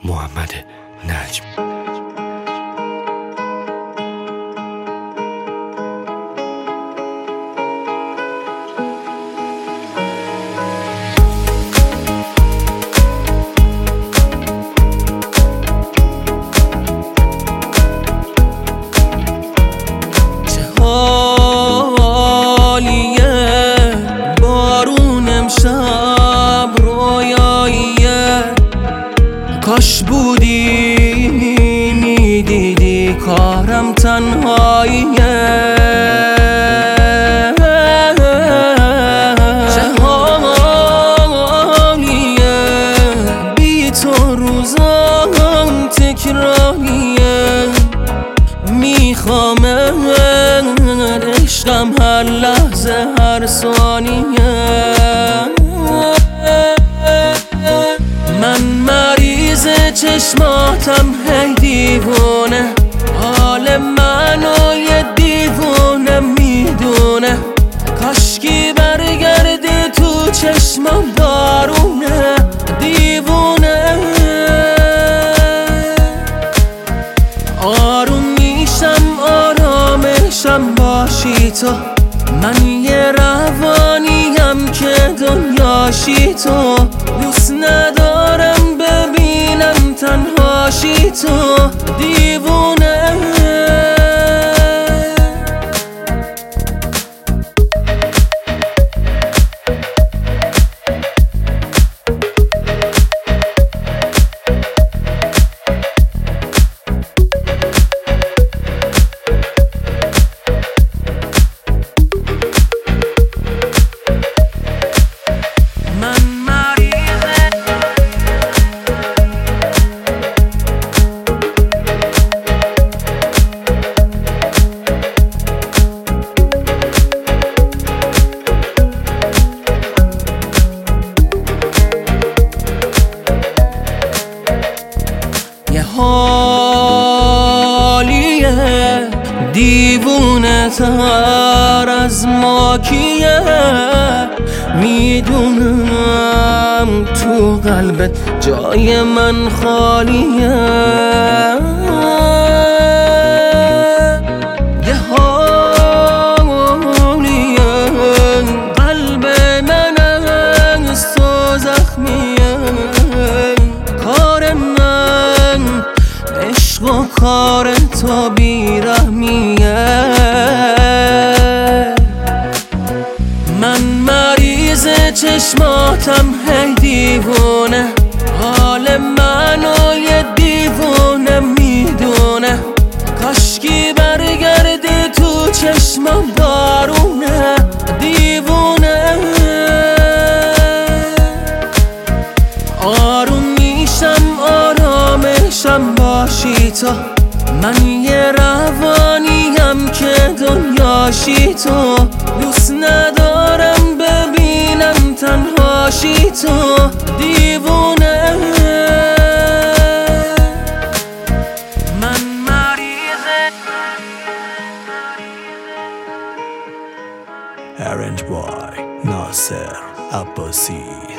محمد نجم. کاش بودی میدیدی کارم تنهاییه، چه حالیه بی تو روزام تکراریه، میخوام عشقم هر لحظه هر ثانیه. من مریض چشماتم هی دیوونه، حال منو یه دیوونه میدونه، کاشکی برگرده تو چشمم بارونه دیوونه. آروم میشم آرامشم باشی تو، من یه روانیم که دنیاشی تو، دوست ندارم ببینم تنهاشی تو دیوونه. حالیه دیوونه تر از ما کیه، میدونم تو قلبت جای من خالیه. یه حالیه قلب من از تو زخمیه، کار من عشق و کار تو بیرحمیه. من مریض چشماتم هی دیوونه، حال منو یه دیوونه میدونه، کاشکی برگرده تو چشمم بارونه دیوونه. آروم میشم آرامشم باشی تو، من یه روانیم که دنیاشی تو، دوست ندارم ببینم تنهاشی تو دیوونه. من مریض Arranged by ناصر عباسی.